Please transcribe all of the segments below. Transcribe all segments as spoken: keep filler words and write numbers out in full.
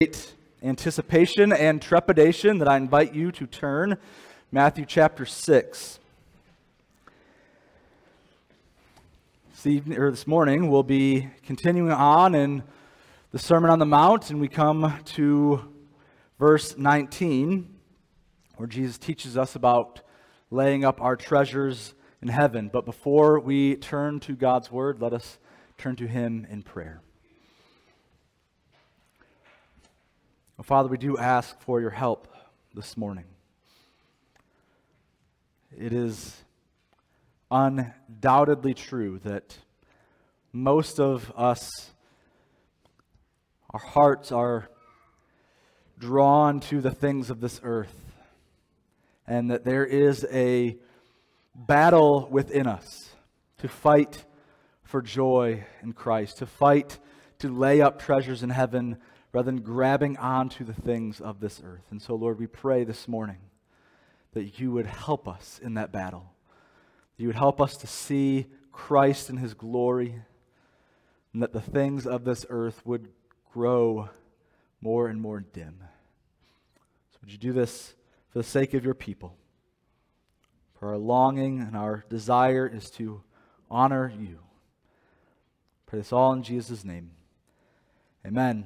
Great anticipation and trepidation that I invite you to turn Matthew chapter six. This evening, or this morning, we'll be continuing on in the Sermon on the Mount, and we come to verse nineteen, where Jesus teaches us about laying up our treasures in heaven. But before we turn to God's Word, let us turn to Him in prayer. Well, Father, we do ask for your help this morning. It is undoubtedly true that most of us, our hearts are drawn to the things of this earth, and that there is a battle within us to fight for joy in Christ, to fight to lay up treasures in heaven rather than grabbing onto the things of this earth. And so, Lord, we pray this morning that you would help us in that battle. You would help us to see Christ in His glory, and that the things of this earth would grow more and more dim. So would you do this for the sake of your people? For our longing and our desire is to honor you. Pray this all in Jesus' name. Amen.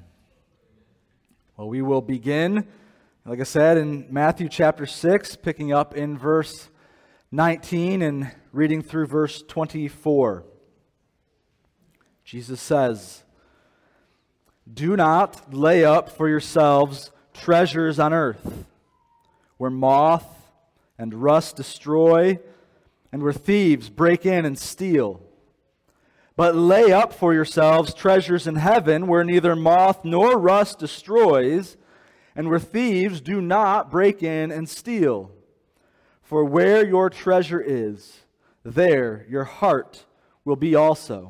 Well, we will begin, like I said, in Matthew chapter six, picking up in verse nineteen and reading through verse twenty-four. Jesus says, "Do not lay up for yourselves treasures on earth, where moth and rust destroy, and where thieves break in and steal. But lay up for yourselves treasures in heaven, where neither moth nor rust destroys, and where thieves do not break in and steal. For where your treasure is, there your heart will be also.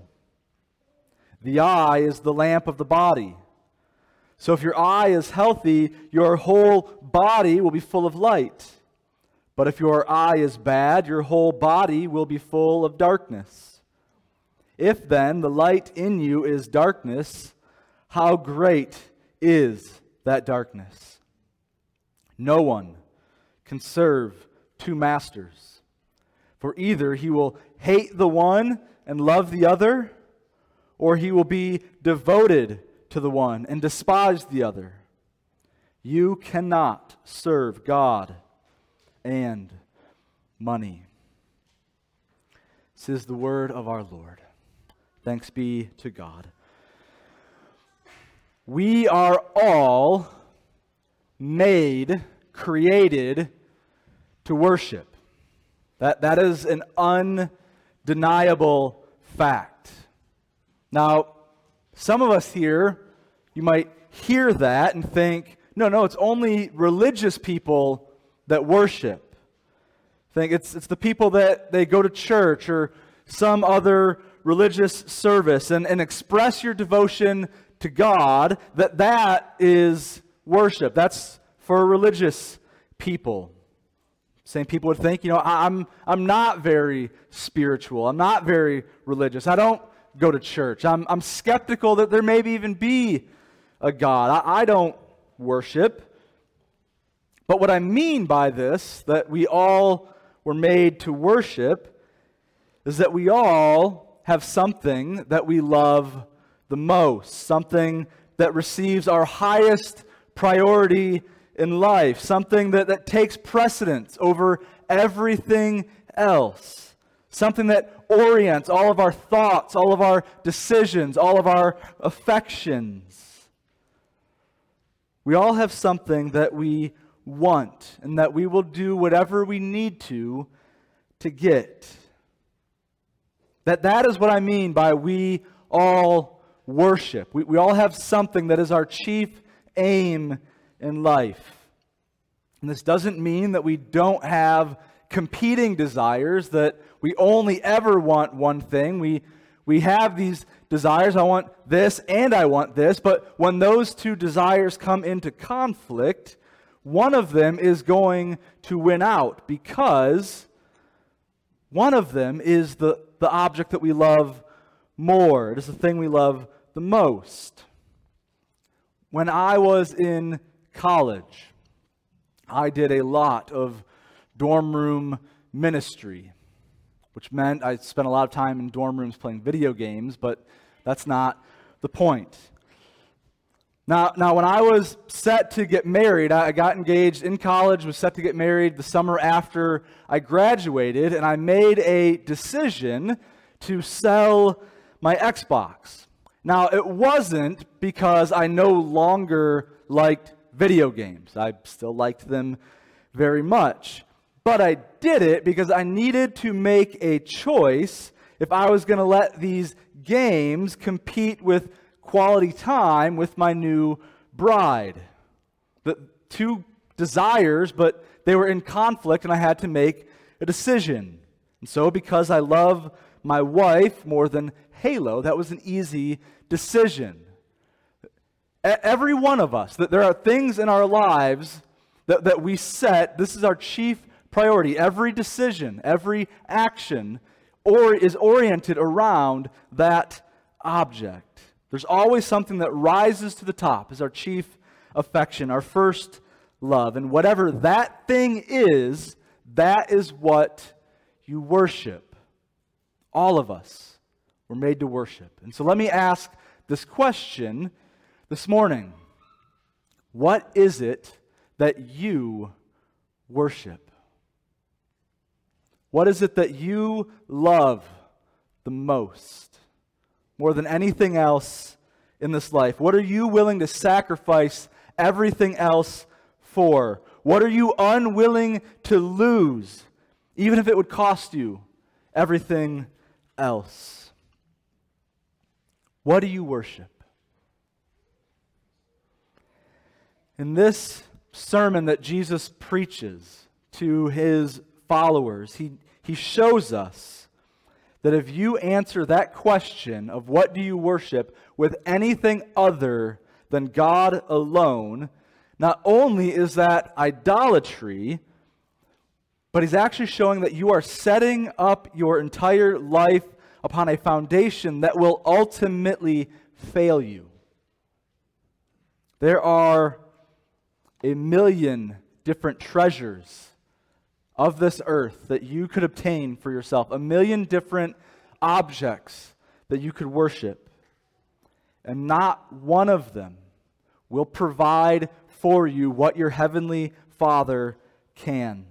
The eye is the lamp of the body. So if your eye is healthy, your whole body will be full of light. But if your eye is bad, your whole body will be full of darkness. If then the light in you is darkness, how great is that darkness? No one can serve two masters, for either he will hate the one and love the other, or he will be devoted to the one and despise the other. You cannot serve God and money." This is the word of our Lord. Thanks be to God. We are all made, created to worship. That, that is an undeniable fact. Now, some of us here, you might hear that and think, no, no, it's only religious people that worship. Think it's it's the people that they go to church or some other religious service and, and express your devotion to God, that that is worship. That's for religious people. Same people would think, you know, I'm I'm not very spiritual. I'm not very religious. I don't go to church. I'm I'm skeptical that there maybe even be a God. I, I don't worship. But what I mean by this, that we all were made to worship, is that we all have something that we love the most, something that receives our highest priority in life, something that, that takes precedence over everything else, something that orients all of our thoughts, all of our decisions, all of our affections. We all have something that we want and that we will do whatever we need to to get. That that is what I mean by we all worship. We, we all have something that is our chief aim in life. And this doesn't mean that we don't have competing desires, that we only ever want one thing. We, we have these desires, I want this and I want this, but when those two desires come into conflict, one of them is going to win out because one of them is the the object that we love more. It is the thing we love the most. When I was in college, I did a lot of dorm room ministry, which meant I spent a lot of time in dorm rooms playing video games, but that's not the point. Now, now, when I was set to get married, I got engaged in college, was set to get married the summer after I graduated, and I made a decision to sell my Xbox. Now, it wasn't because I no longer liked video games. I still liked them very much. But I did it because I needed to make a choice if I was going to let these games compete with quality time with my new bride. The two desires, but they were in conflict, and I had to make a decision. And so, because I love my wife more than Halo, that was an easy decision. Every one of us, that there are things in our lives that, that we set, this is our chief priority. Every decision, every action or is oriented around that object. There's always something that rises to the top as our chief affection, our first love. And whatever that thing is, that is what you worship. All of us were made to worship. And so let me ask this question this morning. What is it that you worship? What is it that you love the most? More than anything else in this life? What are you willing to sacrifice everything else for? What are you unwilling to lose, even if it would cost you everything else? What do you worship? In this sermon that Jesus preaches to his followers, he, he shows us that if you answer that question of what do you worship with anything other than God alone, not only is that idolatry, but he's actually showing that you are setting up your entire life upon a foundation that will ultimately fail you. There are a million different treasures of this earth that you could obtain for yourself, a million different objects that you could worship, and not one of them will provide for you what your heavenly Father can.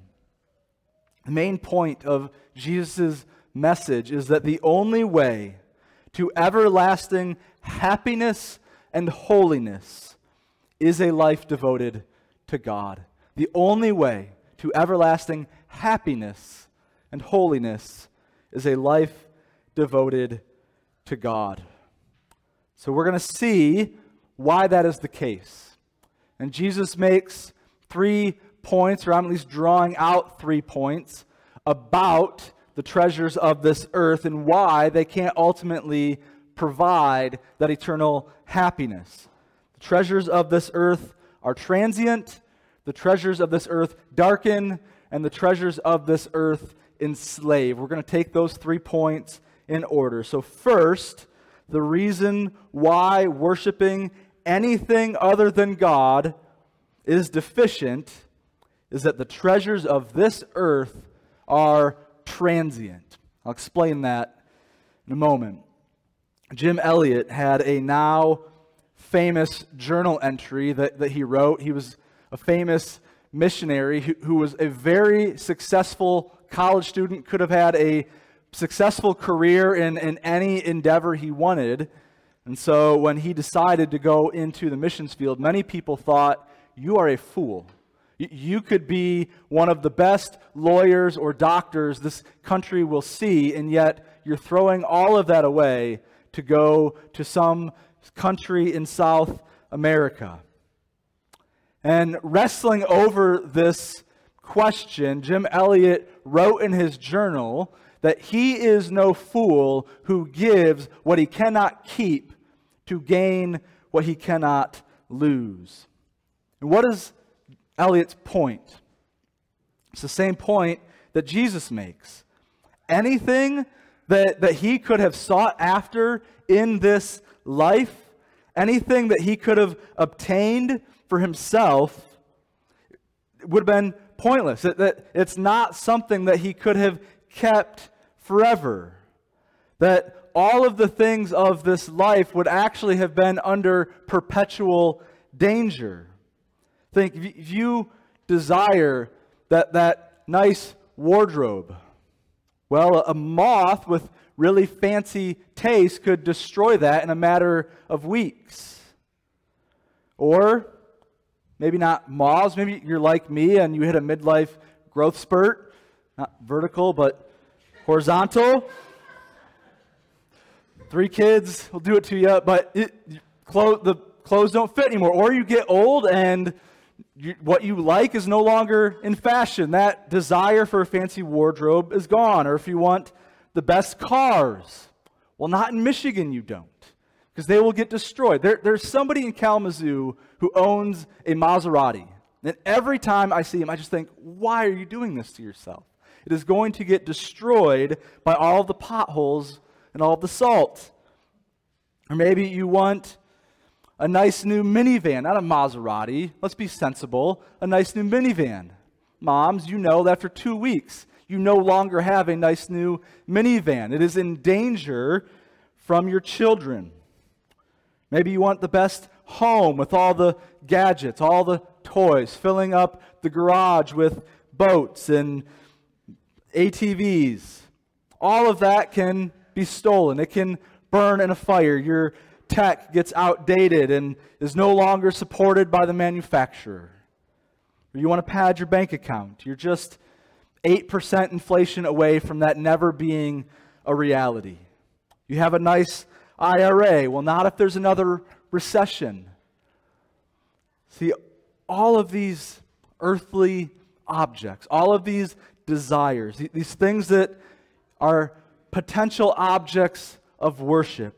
The main point of Jesus' message is that the only way to everlasting happiness and holiness is a life devoted to God. The only way to everlasting happiness and holiness is a life devoted to God. So we're going to see why that is the case. And Jesus makes three points, or I'm at least drawing out three points, about the treasures of this earth and why they can't ultimately provide that eternal happiness. The treasures of this earth are transient, the treasures of this earth darken, and the treasures of this earth enslave. We're going to take those three points in order. So first, the reason why worshiping anything other than God is deficient is that the treasures of this earth are transient. I'll explain that in a moment. Jim Elliot had a now famous journal entry that, that he wrote. He was a famous missionary who, who was a very successful college student, could have had a successful career in, in any endeavor he wanted. And so when he decided to go into the missions field, many people thought, you are a fool. You could be one of the best lawyers or doctors this country will see, and yet you're throwing all of that away to go to some country in South America. And wrestling over this question, Jim Elliot wrote in his journal that he is no fool who gives what he cannot keep to gain what he cannot lose. And what is Elliot's point? It's the same point that Jesus makes. Anything that, that he could have sought after in this life, Anything that he could have obtained for himself would have been pointless. That, that it's not something that he could have kept forever. That all of the things of this life would actually have been under perpetual danger. Think, if you desire that, that nice wardrobe, well, a moth with really fancy taste could destroy that in a matter of weeks. Or maybe not moths, maybe you're like me and you hit a midlife growth spurt, not vertical, but horizontal. Three kids will do it to you, but it, clo- the clothes don't fit anymore. Or you get old and you, what you like is no longer in fashion. That desire for a fancy wardrobe is gone. Or if you want the best cars, well, not in Michigan you don't, because they will get destroyed. There, there's somebody in Kalamazoo who owns a Maserati. And every time I see him, I just think, why are you doing this to yourself? It is going to get destroyed by all of the potholes and all of the salt. Or maybe you want a nice new minivan, not a Maserati. Let's be sensible. A nice new minivan. Moms, you know that after two weeks, you no longer have a nice new minivan. It is in danger from your children. Maybe you want the best home with all the gadgets, all the toys, filling up the garage with boats and A T Vs. All of that can be stolen. It can burn in a fire. Your tech gets outdated and is no longer supported by the manufacturer. Or you want to pad your bank account. You're just eight percent inflation away from that never being a reality. You have a nice I R A. Well, not if there's another recession. See, all of these earthly objects, all of these desires, these things that are potential objects of worship,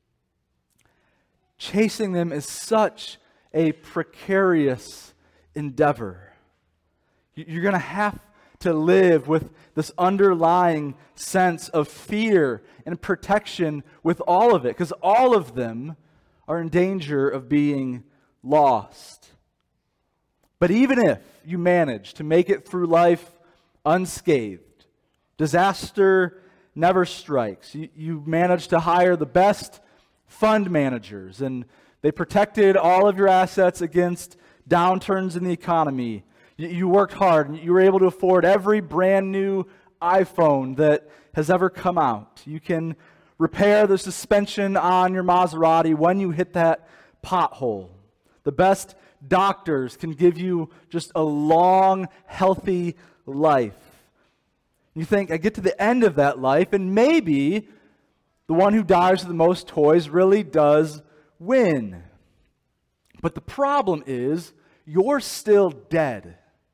chasing them is such a precarious endeavor. You're going to have to live with this underlying sense of fear and protection with all of it, because all of them are in danger of being lost. But even if you manage to make it through life unscathed, disaster never strikes. You, you manage to hire the best fund managers, and they protected all of your assets against downturns in the economy. You, you worked hard, and you were able to afford every brand new iPhone that has ever come out. You can repair the suspension on your Maserati when you hit that pothole. The best doctors can give you just a long, healthy life. You think, I get to the end of that life, and maybe the one who dies with the most toys really does win. But the problem is, you're still dead.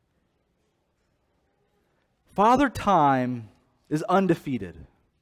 Father Time is undefeated.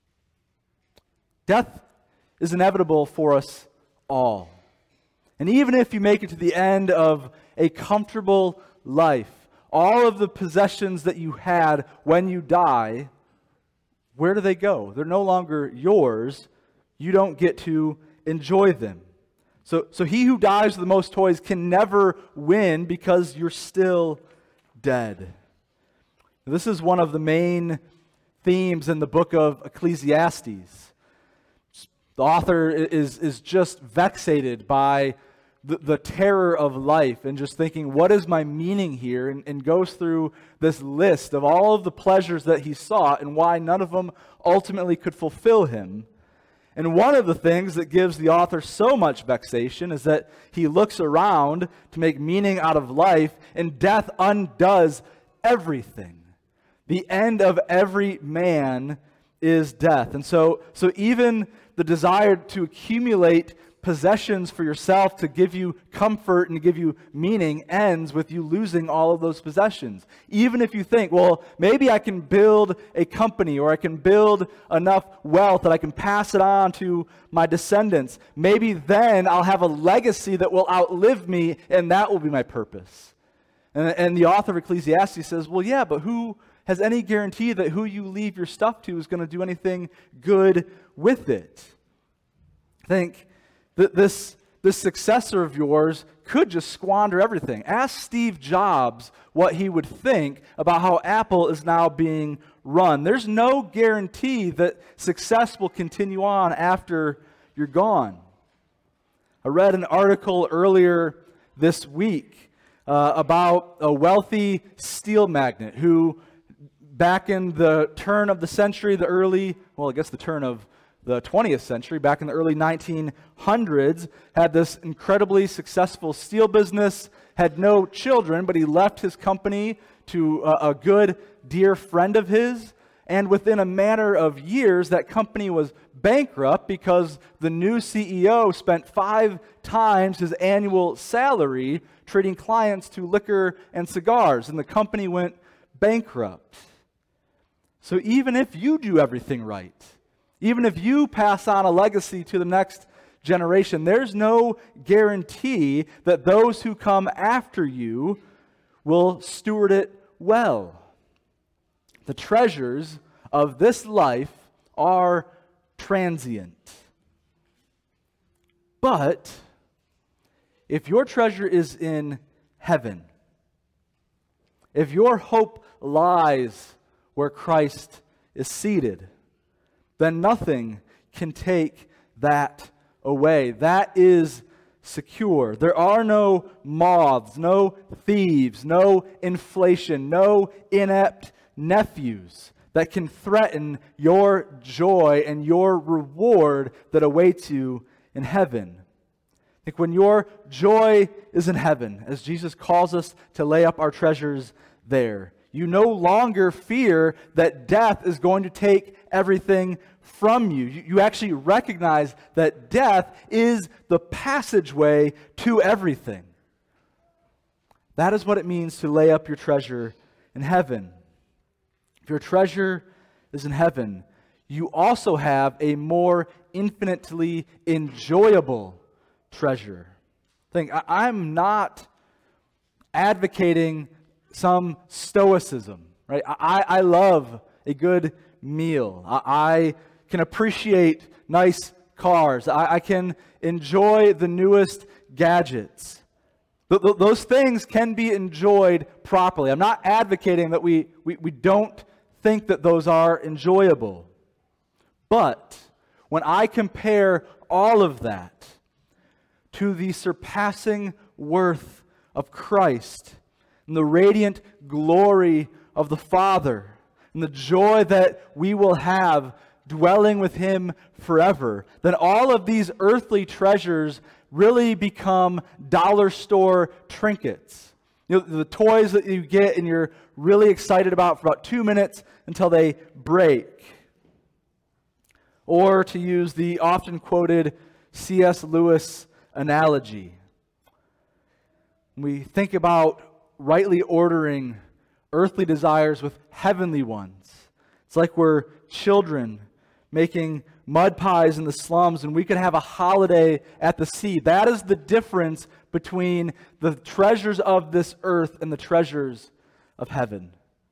Death is inevitable for us all. And even if you make it to the end of a comfortable life, all of the possessions that you had when you die, where do they go? They're no longer yours. You don't get to enjoy them. So, so he who dies with the most toys can never win because you're still dead. This is one of the main themes in the book of Ecclesiastes. The author is, is just vexated by the, the terror of life and just thinking, what is my meaning here? And, and goes through this list of all of the pleasures that he sought and why none of them ultimately could fulfill him. And one of the things that gives the author so much vexation is that he looks around to make meaning out of life, and death undoes everything. The end of every man is death. And so, so even the desire to accumulate possessions for yourself to give you comfort and to give you meaning ends with you losing all of those possessions. Even if you think, well, maybe I can build a company or I can build enough wealth that I can pass it on to my descendants. Maybe then I'll have a legacy that will outlive me, and that will be my purpose. And, and the author of Ecclesiastes says, well, yeah, but who has any guarantee that who you leave your stuff to is going to do anything good with it? I think that this this successor of yours could just squander everything. Ask Steve Jobs what he would think about how Apple is now being run. There's no guarantee that success will continue on after you're gone. I read an article earlier this week uh, about a wealthy steel magnate who, back in the turn of the century, the early, well, I guess the turn of the twentieth century, back in the early nineteen hundreds, had this incredibly successful steel business, had no children, but he left his company to a, a good, dear friend of his, and within a matter of years, that company was bankrupt because the new C E O spent five times his annual salary treating clients to liquor and cigars, and the company went bankrupt. So even if you do everything right, even if you pass on a legacy to the next generation, there's no guarantee that those who come after you will steward it well. The treasures of this life are transient. But if your treasure is in heaven, if your hope lies where Christ is seated, then nothing can take that away. That is secure. There are no moths, no thieves, no inflation, no inept nephews that can threaten your joy and your reward that awaits you in heaven. I think when your joy is in heaven, as Jesus calls us to lay up our treasures there, you no longer fear that death is going to take everything from you. You, you actually recognize that death is the passageway to everything. That is what it means to lay up your treasure in heaven. If your treasure is in heaven, you also have a more infinitely enjoyable treasure. Think, I, I'm not advocating some stoicism, right? I, I love a good meal. I, I can appreciate nice cars. I, I can enjoy the newest gadgets. Th- th- those things can be enjoyed properly. I'm not advocating that we, we, we don't think that those are enjoyable. But when I compare all of that to the surpassing worth of Christ, and the radiant glory of the Father, and the joy that we will have dwelling with Him forever, then all of these earthly treasures really become dollar store trinkets. You know, the toys that you get and you're really excited about for about two minutes until they break. Or to use the often quoted C S Lewis analogy, we think about rightly ordering earthly desires with heavenly ones. It's like we're children making mud pies in the slums and we could have a holiday at the sea. That is the difference between the treasures of this earth and the treasures of heaven.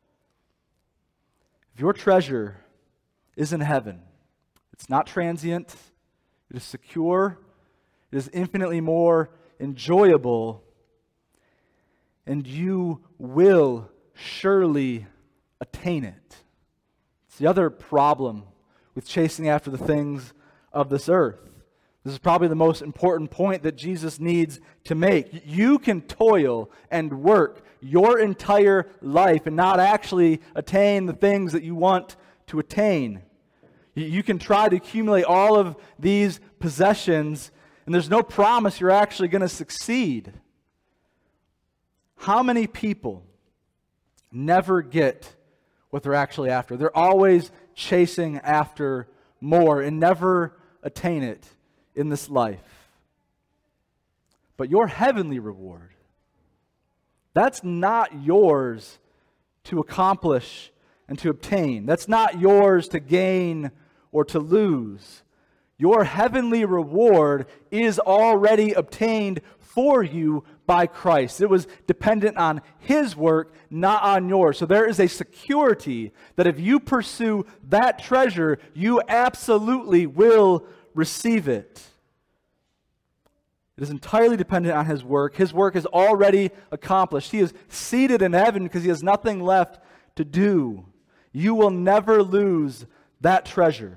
If your treasure is in heaven, it's not transient, it is secure, it is infinitely more enjoyable, and you will surely attain it. It's the other problem with chasing after the things of this earth. This is probably the most important point that Jesus needs to make. You can toil and work your entire life and not actually attain the things that you want to attain. You can try to accumulate all of these possessions, and there's no promise you're actually going to succeed. How many people never get what they're actually after? They're always chasing after more and never attain it in this life. But your heavenly reward, that's not yours to accomplish and to obtain. That's not yours to gain or to lose. Your heavenly reward is already obtained for you by Christ. It was dependent on His work, not on yours. So there is a security that if you pursue that treasure, you absolutely will receive it. It is entirely dependent on his work. His work is already accomplished. He is seated in heaven because he has nothing left to do. You will never lose that treasure.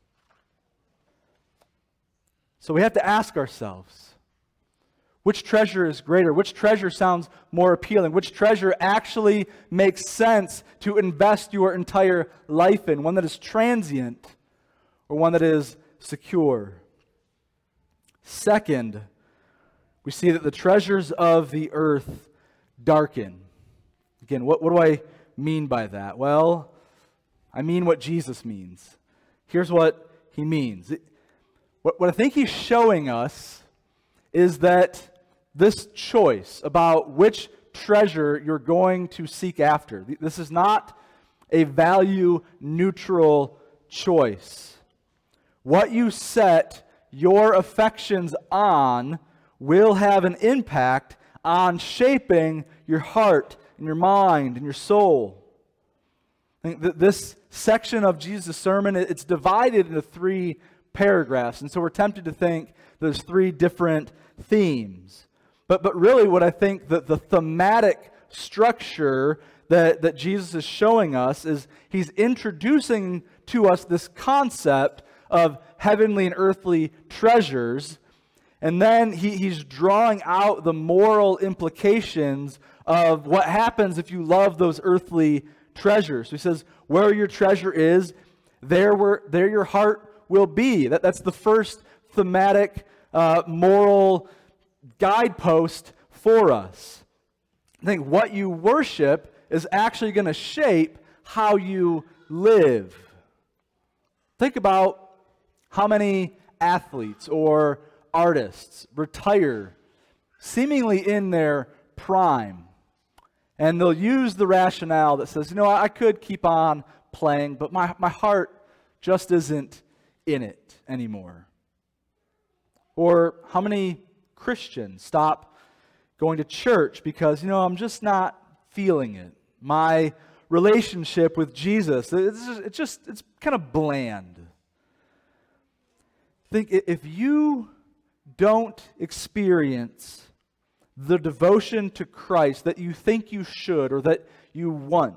So we have to ask ourselves, which treasure is greater? Which treasure sounds more appealing? Which treasure actually makes sense to invest your entire life in? One that is transient or one that is secure? Second, we see that the treasures of the earth darken. Again, what, what do I mean by that? Well, I mean what Jesus means. Here's what he means. What, what I think he's showing us is that this choice about which treasure you're going to seek after, this is not a value-neutral choice. What you set your affections on will have an impact on shaping your heart and your mind and your soul. I think that this section of Jesus' sermon, it's divided into three paragraphs, and so we're tempted to think there's three different themes. But but really what I think that the thematic structure that, that Jesus is showing us is he's introducing to us this concept of heavenly and earthly treasures. And then he, he's drawing out the moral implications of what happens if you love those earthly treasures. So he says, where your treasure is, there, where, there your heart will be. That, that's the first thematic uh, moral guidepost for us. I think what you worship is actually going to shape how you live. Think about how many athletes or artists retire seemingly in their prime, and they'll use the rationale that says, you know, I could keep on playing, but my, my heart just isn't in it anymore. Or how many Christians stop going to church because, you know, I'm just not feeling it. My relationship with Jesus, it's just, it's just it's kind of bland. I think if you don't experience the devotion to Christ that you think you should or that you want,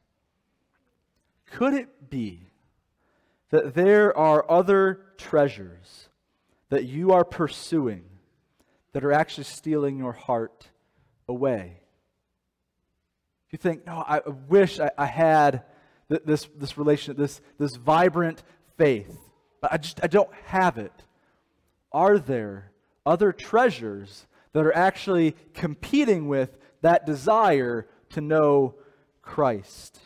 could it be that there are other treasures that you are pursuing that are actually stealing your heart away? If you think, no, I wish I, I had th- this this relationship, this this vibrant faith, but I just I don't have it. Are there other treasures that are actually competing with that desire to know Christ?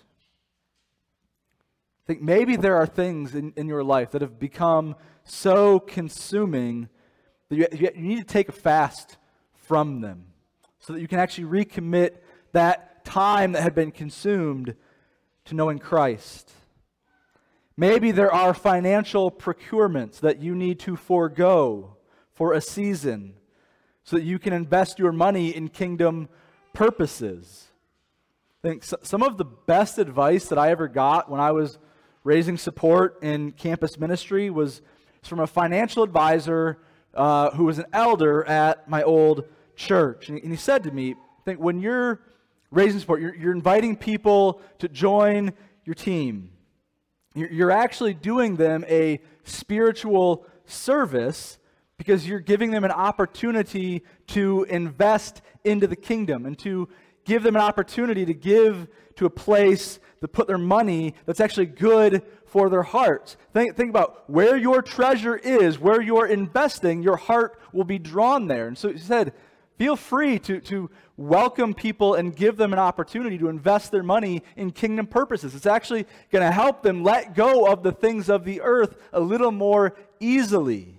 I think maybe there are things in, in your life that have become so consuming that you, you need to take a fast from them so that you can actually recommit that time that had been consumed to knowing Christ. Maybe there are financial procurements that you need to forego for a season so that you can invest your money in kingdom purposes. I think some of the best advice that I ever got when I was raising support in campus ministry was from a financial advisor uh, who was an elder at my old church. And he said to me, I think when you're raising support, you're, you're inviting people to join your team. You're, you're actually doing them a spiritual service because you're giving them an opportunity to invest into the kingdom and to give them an opportunity to give to a place to put their money that's actually good for their hearts. Think, think about where your treasure is, where you're investing, your heart will be drawn there. And so he said, feel free to, to welcome people and give them an opportunity to invest their money in kingdom purposes. It's actually going to help them let go of the things of the earth a little more easily.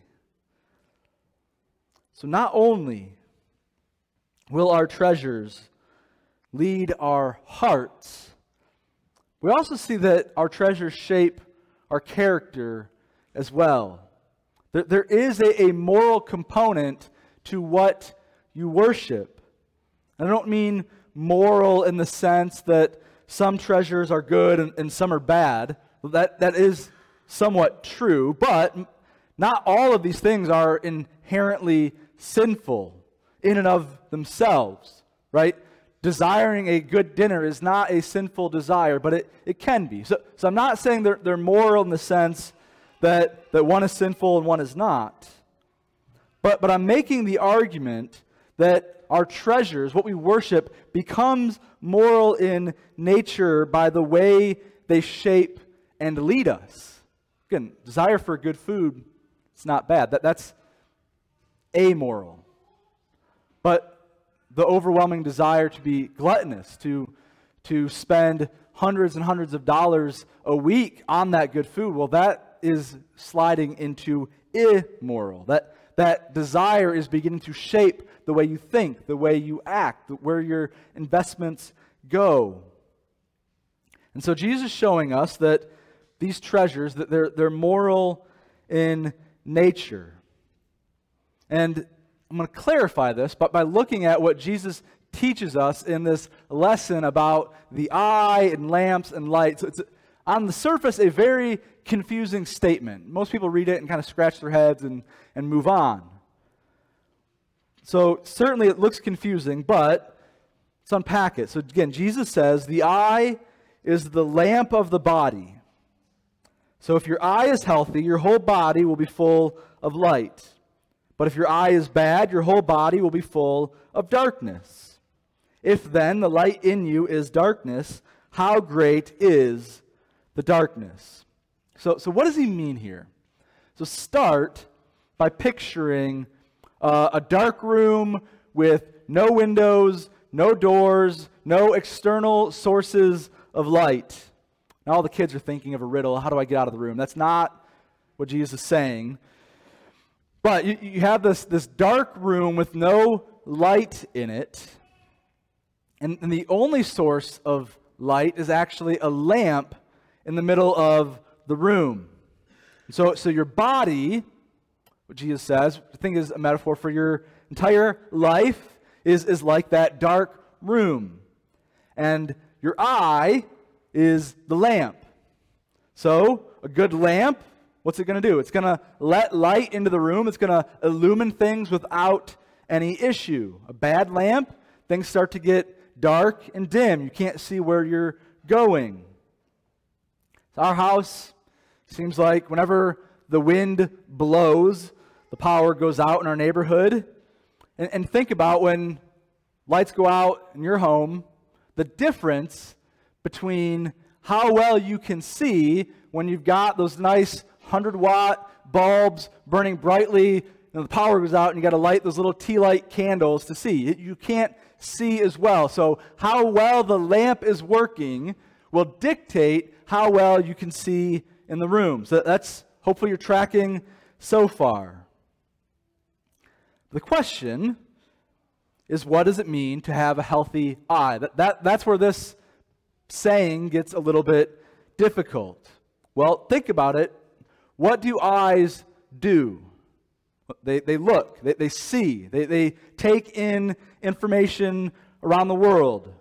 So not only will our treasures lead our hearts, we also see that our treasures shape our character as well. There, there is a, a moral component to what you worship. And I don't mean moral in the sense that some treasures are good and, and some are bad. That, that is somewhat true, but not all of these things are inherently sinful in and of themselves, right? Desiring a good dinner is not a sinful desire, but it, it can be. So, so I'm not saying they're, they're moral in the sense that, that one is sinful and one is not. But, but I'm making the argument that our treasures, what we worship, becomes moral in nature by the way they shape and lead us. Again, desire for good food, it's not bad. That, that's amoral. But the overwhelming desire to be gluttonous, to, to spend hundreds and hundreds of dollars a week on that good food, well, that is sliding into immoral. That, that desire is beginning to shape the way you think, the way you act, where your investments go. And so Jesus is showing us that these treasures, that they're, they're moral in nature. And I'm going to clarify this, but by looking at what Jesus teaches us in this lesson about the eye and lamps and lights. It's on the surface a very confusing statement. Most people read it and kind of scratch their heads and, and move on. So certainly it looks confusing, but let's unpack it. So again, Jesus says the eye is the lamp of the body. So if your eye is healthy, your whole body will be full of light. But if your eye is bad, your whole body will be full of darkness. If then the light in you is darkness, how great is the darkness? So, so what does he mean here? So start by picturing uh, a dark room with no windows, no doors, no external sources of light. Now all the kids are thinking of a riddle. How do I get out of the room? That's not what Jesus is saying. But you, you have this, this dark room with no light in it. And, and the only source of light is actually a lamp in the middle of the room. So, so your body, what Jesus says, I think is a metaphor for your entire life, is, is like that dark room. And your eye is the lamp. So a good lamp, what's it going to do? It's going to let light into the room. It's going to illumine things without any issue. A bad lamp, things start to get dark and dim. You can't see where you're going. Our house seems like whenever the wind blows, the power goes out in our neighborhood. And, and think about when lights go out in your home, the difference between how well you can see when you've got those nice one hundred watt bulbs burning brightly, and the power goes out and you got to light those little tea light candles to see. You can't see as well. So how well the lamp is working will dictate how well you can see in the room. So that's, hopefully you're tracking so far. The question is, what does it mean to have a healthy eye? That, that, that's where this saying gets a little bit difficult. Well, think about it. What do eyes do? They, they look, they, they see, they, they take in information around the world.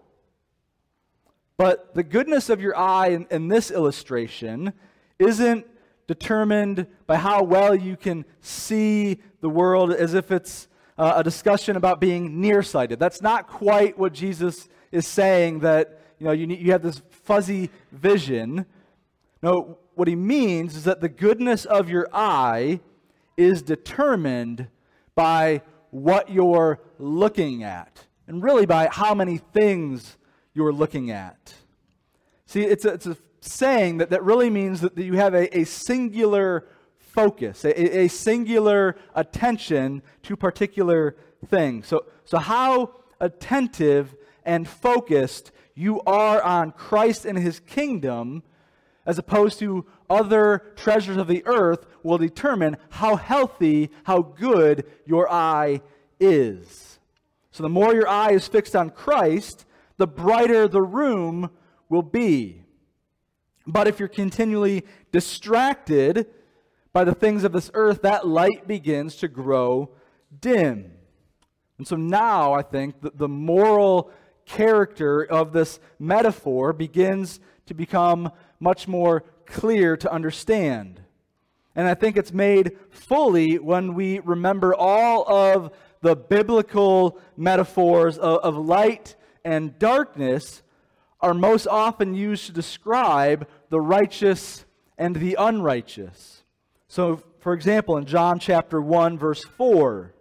But the goodness of your eye in, in this illustration isn't determined by how well you can see the world, as if it's uh, a discussion about being nearsighted. That's not quite what Jesus is saying, that you know you, need, you have this fuzzy vision. No, what he means is that the goodness of your eye is determined by what you're looking at, and really by how many things you're looking at. See, it's a, it's a saying that, that really means that, that you have a, a singular focus, a, a singular attention to particular things. So, so how attentive and focused you are on Christ and his kingdom, as opposed to other treasures of the earth, will determine how healthy, how good your eye is. So the more your eye is fixed on Christ, the brighter the room will be. But if you're continually distracted by the things of this earth, that light begins to grow dim. And so now I think that the moral character of this metaphor begins to become much more clear to understand. And I think it's made fully when we remember all of the biblical metaphors of, of light and darkness are most often used to describe the righteous and the unrighteous. So, for example, in John chapter one, verse four,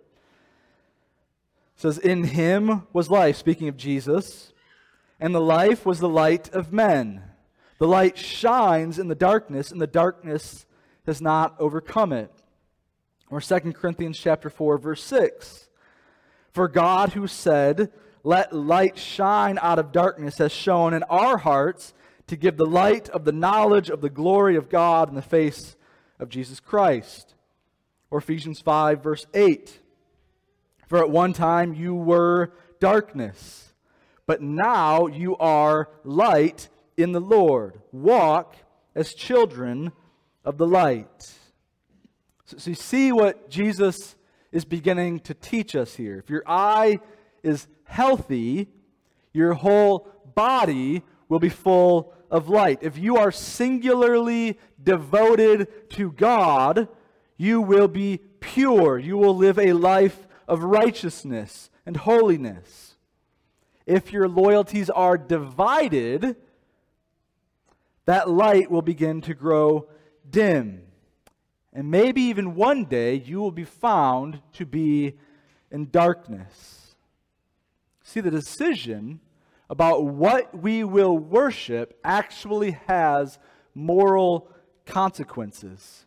it says, "In him was life," speaking of Jesus, "and the life was the light of men. The light shines in the darkness, and the darkness has not overcome it." Or Second Corinthians chapter four, verse six, "For God who said, 'Let light shine out of darkness,' has shone in our hearts to give the light of the knowledge of the glory of God in the face of Jesus Christ." Or Ephesians five, verse eight, "For at one time you were darkness, but now you are light in the Lord. Walk as children of the light." So, so you see what Jesus is beginning to teach us here. If your eye is healthy, your whole body will be full of light. If you are singularly devoted to God, you will be pure. You will live a life of righteousness and holiness. If your loyalties are divided, that light will begin to grow dim. And maybe even one day you will be found to be in darkness. See, the decision about what we will worship actually has moral consequences.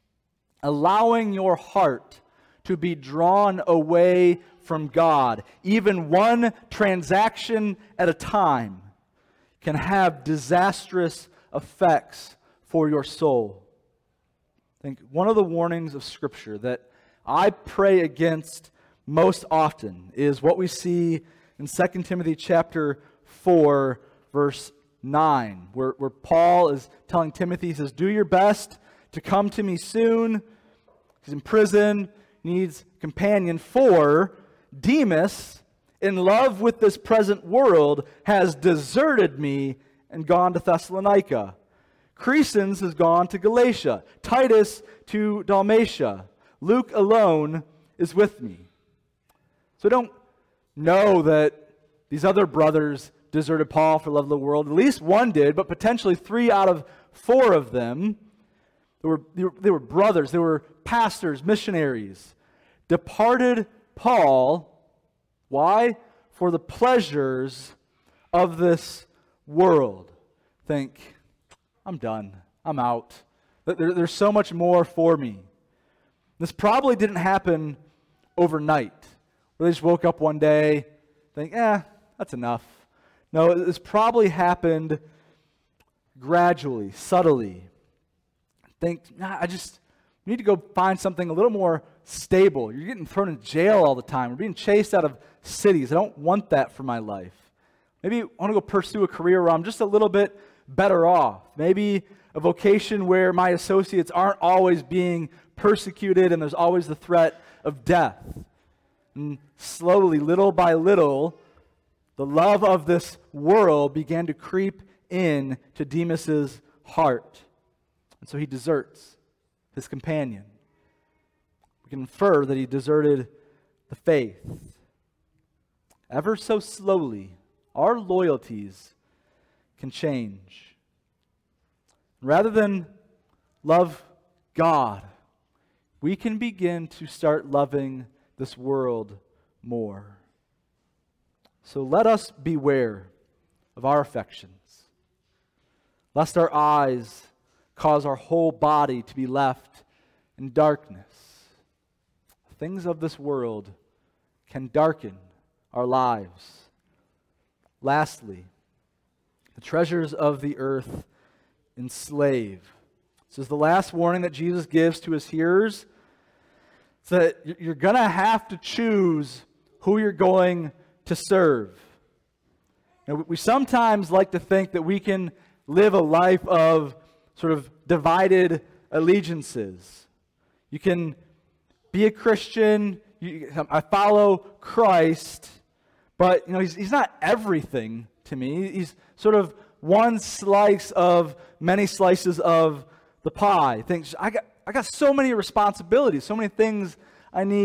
Allowing your heart to be drawn away from God, even one transaction at a time, can have disastrous effects for your soul. I think one of the warnings of Scripture that I pray against most often is what we see in Second Timothy chapter four, verse nine, where, where Paul is telling Timothy, he says, "Do your best to come to me soon." He's in prison, needs a companion, for Demas, in love with this present world, has deserted me and gone to Thessalonica. Crescens has gone to Galatia, Titus to Dalmatia. Luke alone is with me. So don't know that these other brothers deserted Paul for love of the world. At least one did, but potentially three out of four of them. They were, they were, they were brothers, they were pastors, missionaries. Departed Paul, why? For the pleasures of this world. Think, I'm done. I'm out. There, there's so much more for me. This probably didn't happen overnight, where they just woke up one day, think, eh, that's enough. No, this probably happened gradually, subtly. Think, nah, I just need to go find something a little more stable. You're getting thrown in jail all the time. We're being chased out of cities. I don't want that for my life. Maybe I want to go pursue a career where I'm just a little bit better off. Maybe a vocation where my associates aren't always being persecuted and there's always the threat of death. And slowly, little by little, the love of this world began to creep in to Demas's heart. And so he deserts his companion. We can infer that he deserted the faith. Ever so slowly, our loyalties can change. Rather than love God, we can begin to start loving this world more. So let us beware of our affections, lest our eyes cause our whole body to be left in darkness. Things of this world can darken our lives. Lastly, the treasures of the earth enslave. This is the last warning that Jesus gives to his hearers. It's that you're going to have to choose who you're going to serve. Now, we sometimes like to think that we can live a life of sort of divided allegiances. You can be a Christian, you, I follow Christ, but you know he's, he's not everything to me. He's sort of one slice of many slices of the pie. Thinks I got I got so many responsibilities, so many things I need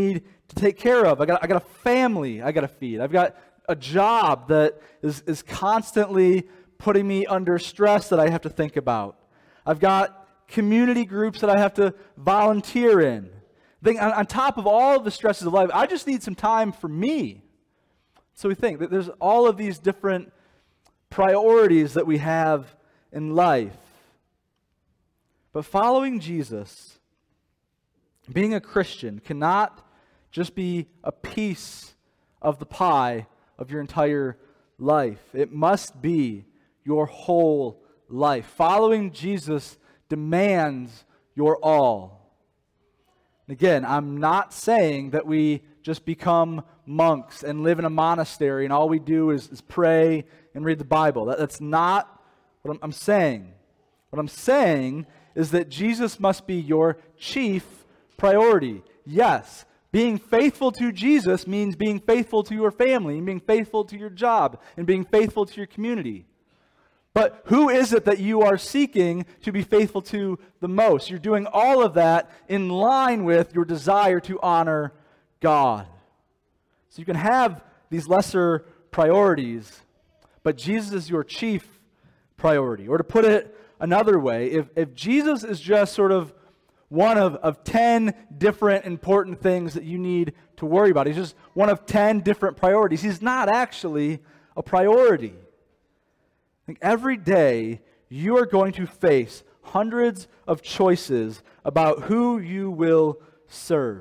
to take care of. I got, I got a family I got to feed. I've got a job that is, is constantly putting me under stress that I have to think about. I've got community groups that I have to volunteer in. Then on, on top of all of the stresses of life, I just need some time for me. So we think that there's all of these different priorities that we have in life. But following Jesus, being a Christian, cannot just be a piece of the pie of your entire life. It must be your whole life. Following Jesus demands your all. Again, I'm not saying that we just become monks and live in a monastery and all we do is, is pray and read the Bible. That, that's not what I'm, I'm saying. What I'm saying is that Jesus must be your chief priority. Yes, being faithful to Jesus means being faithful to your family and being faithful to your job and being faithful to your community. But who is it that you are seeking to be faithful to the most? You're doing all of that in line with your desire to honor God. So you can have these lesser priorities, but Jesus is your chief priority. Or to put it another way, if, if Jesus is just sort of one of, of ten different important things that you need to worry about, he's just one of ten different priorities, he's not actually a priority. I think every day you are going to face hundreds of choices about who you will serve.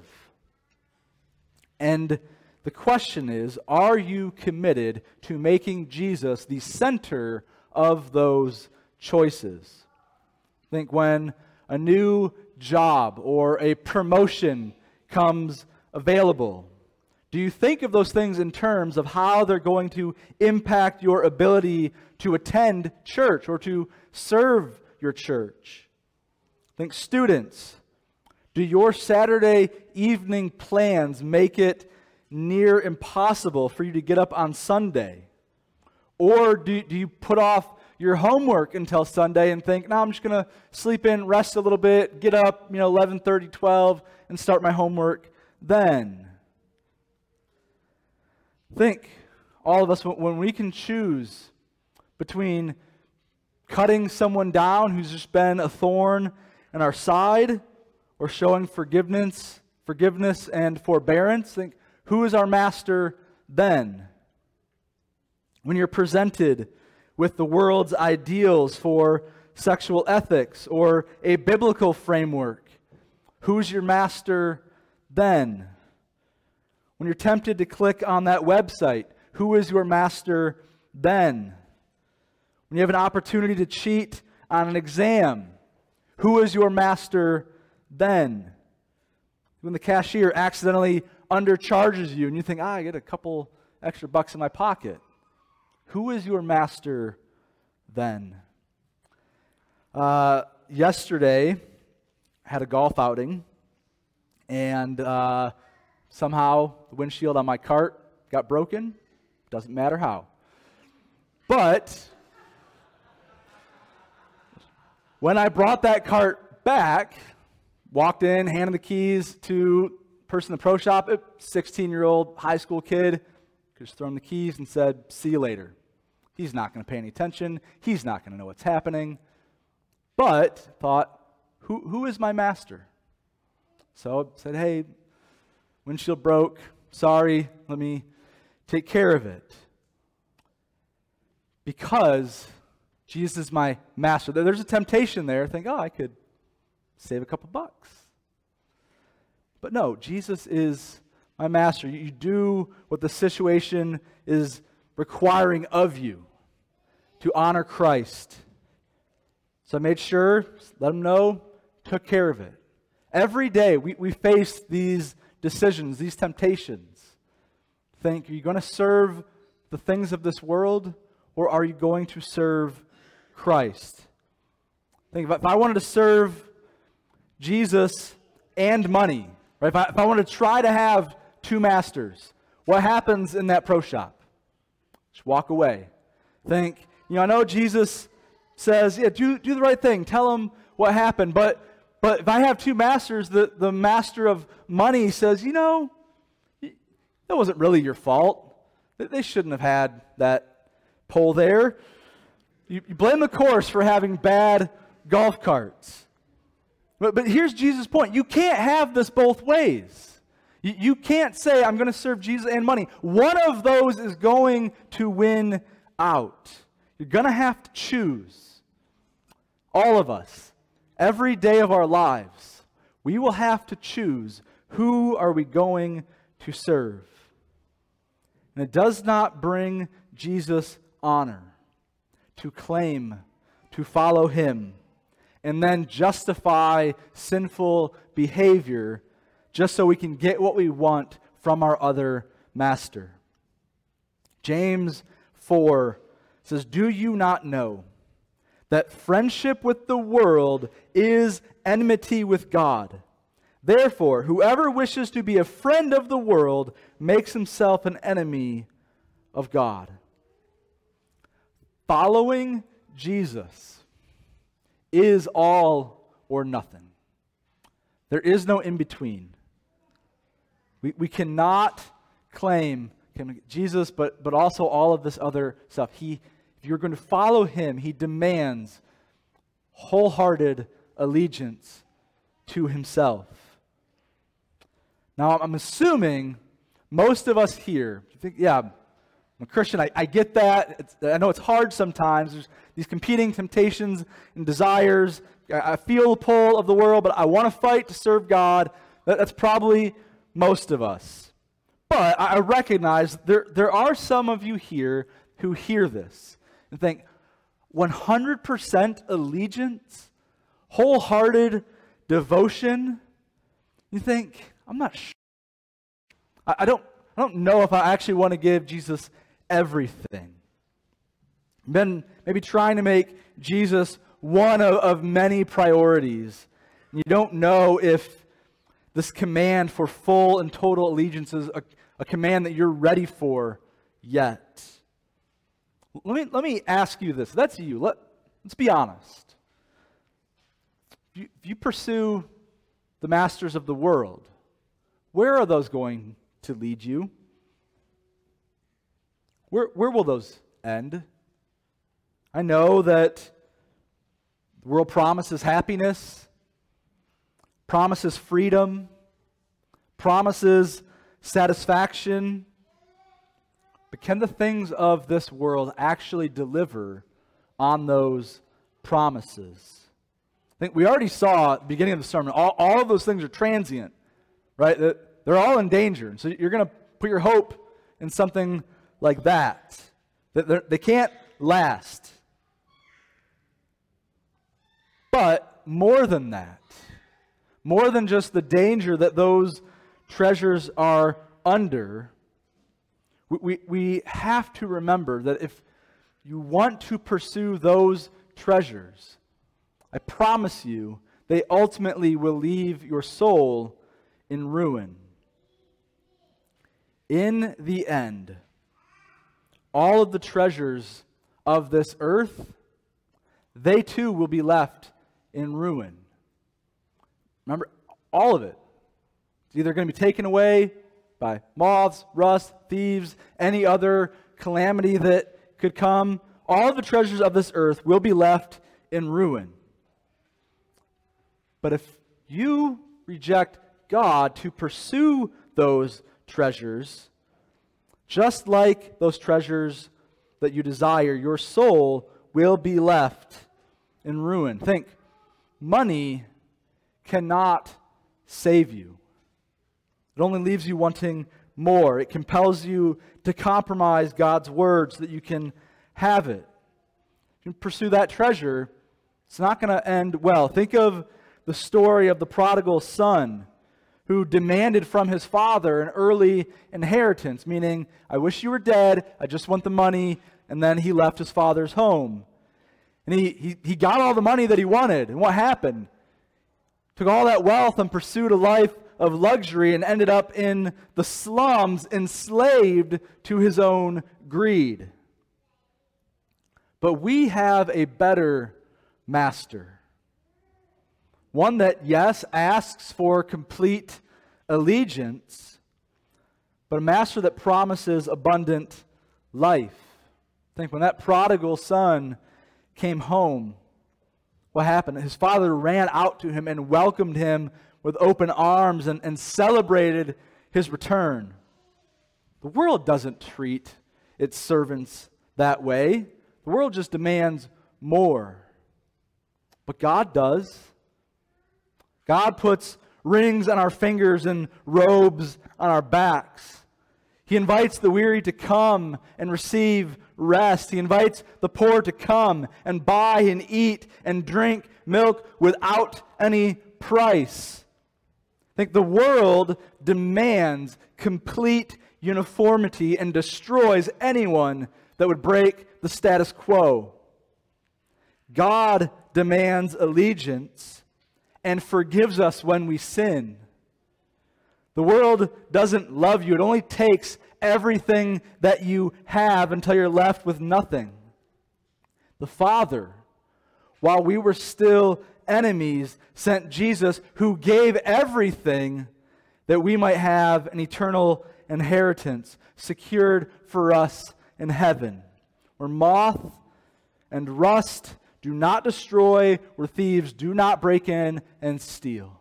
And the question is, are you committed to making Jesus the center of those choices? I think when a new job or a promotion comes available, do you think of those things in terms of how they're going to impact your ability to attend church or to serve your church? Think students. Do your Saturday evening plans make it near impossible for you to get up on Sunday? Or do, do you put off your homework until Sunday and think, no, I'm just going to sleep in, rest a little bit, get up, you know, eleven thirty, twelve, and start my homework then? Think, all of us, when we can choose between cutting someone down who's just been a thorn in our side or showing forgiveness, forgiveness and forbearance, think, who is our master then? When you're presented with the world's ideals for sexual ethics or a biblical framework, who's your master then? When you're tempted to click on that website, who is your master then? When you have an opportunity to cheat on an exam, who is your master then? When the cashier accidentally undercharges you and you think, ah, I get a couple extra bucks in my pocket, who is your master then? Uh, yesterday, I had a golf outing, and uh, somehow the windshield on my cart got broken. Doesn't matter how. But when I brought that cart back, walked in, handed the keys to the person in the pro shop, a sixteen-year-old high school kid, just throw him the keys and said, see you later. He's not going to pay any attention. He's not going to know what's happening. But thought, who who is my master? So I said, hey, windshield broke. Sorry, let me take care of it. Because Jesus is my master. There's a temptation there. Think, oh, I could save a couple bucks. But no, Jesus is my master. You do what the situation is requiring of you to honor Christ. So I made sure, let him know, took care of it. Every day we, we face these decisions, these temptations. Think, are you going to serve the things of this world, or are you going to serve Christ? Think, if I wanted to serve Jesus and money, right? If I, if I wanted to try to have two masters, what happens in that pro shop? Just walk away. Think, you know, I know Jesus says, yeah, do, do the right thing. Tell him what happened. But but if I have two masters, the, the master of money says, you know, That wasn't really your fault. They shouldn't have had that pole there. You, you blame the course for having bad golf carts. But, but here's Jesus' point. You can't have this both ways. You, you can't say, I'm going to serve Jesus and money. One of those is going to win out. You're going to have to choose. All of us, every day of our lives, we will have to choose who are we going to serve. And it does not bring Jesus honor to claim to follow him and then justify sinful behavior just so we can get what we want from our other master. James four says, "Do you not know that friendship with the world is enmity with God? Therefore, whoever wishes to be a friend of the world makes himself an enemy of God." Following Jesus is all or nothing. There is no in-between. We, we cannot claim Jesus, but, but also all of this other stuff. He, if you're going to follow him, he demands wholehearted allegiance to himself. Now, I'm assuming most of us here, you think, yeah, I'm a Christian, I, I get that. It's, I know it's hard sometimes. There's these competing temptations and desires. I, I feel the pull of the world, but I want to fight to serve God. That, that's probably most of us. But I, I recognize there, there are some of you here who hear this and think, one hundred percent allegiance, wholehearted devotion. You think, I'm not sure. I, I don't I don't know if I actually want to give Jesus everything. Been maybe trying to make Jesus one of, of many priorities. You don't know if this command for full and total allegiance is a, a command that you're ready for yet. Let me, let me ask you this. That's you. Let, let's be honest. If you, if you pursue the masters of the world, where are those going to lead you? Where, where will those end? I know that the world promises happiness, promises freedom, promises satisfaction. But can the things of this world actually deliver on those promises? I think we already saw at the beginning of the sermon, all, all of those things are transient, right? They're all in danger. So you're going to put your hope in something like that. That they can't last. But more than that, more than just the danger that those treasures are under, we, we, we have to remember that if you want to pursue those treasures, I promise you, they ultimately will leave your soul in ruin. In the end, all of the treasures of this earth, they too will be left in ruin. Remember, all of it. It's either going to be taken away by moths, rust, thieves, any other calamity that could come. All of the treasures of this earth will be left in ruin. But if you reject God to pursue those treasures, just like those treasures that you desire, your soul will be left in ruin. Think, money cannot save you. It only leaves you wanting more. It compels you to compromise God's word so that you can have it. If you pursue that treasure, it's not going to end well. Think of the story of the prodigal son who demanded from his father an early inheritance, meaning, I wish you were dead, I just want the money, and then he left his father's home. And he, he, he got all the money that he wanted, and what happened? Took all that wealth and pursued a life of luxury and ended up in the slums, enslaved to his own greed. But we have a better master. One that, yes, asks for complete allegiance, but a master that promises abundant life. Think when that prodigal son came home, what happened? His father ran out to him and welcomed him with open arms and, and celebrated his return. The world doesn't treat its servants that way. The world just demands more. But God does. God puts rings on our fingers and robes on our backs. He invites the weary to come and receive rest. He invites the poor to come and buy and eat and drink milk without any price. I think the world demands complete uniformity and destroys anyone that would break the status quo. God demands allegiance and forgives us when we sin. The world doesn't love you. It only takes everything that you have until you're left with nothing. The Father, while we were still enemies, sent Jesus, who gave everything that we might have an eternal inheritance secured for us in heaven, where moth and rust do not destroy, where thieves do not break in and steal.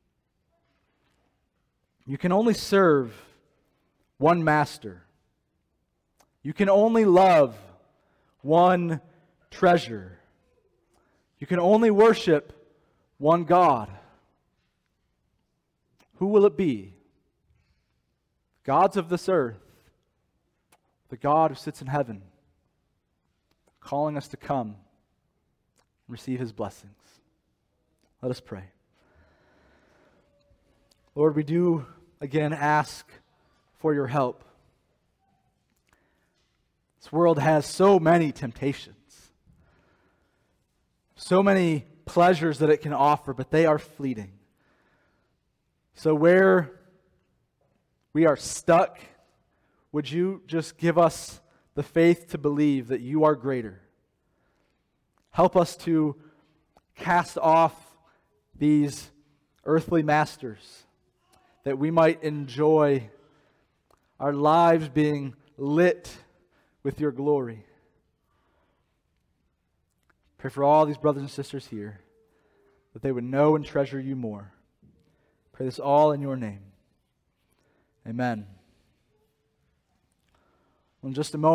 You can only serve one master. You can only love one treasure. You can only worship one God. Who will it be? Gods of this earth, the God who sits in heaven, calling us to come and receive His blessings. Let us pray. Lord, we do again ask for your help. This world has so many temptations, so many pleasures that it can offer, but they are fleeting. So where we are stuck, would you just give us the faith to believe that you are greater? Help us to cast off these earthly masters, that we might enjoy our lives being lit with your glory. Pray for all these brothers and sisters here, that they would know and treasure you more. Pray this all in your name. Amen. In just a moment.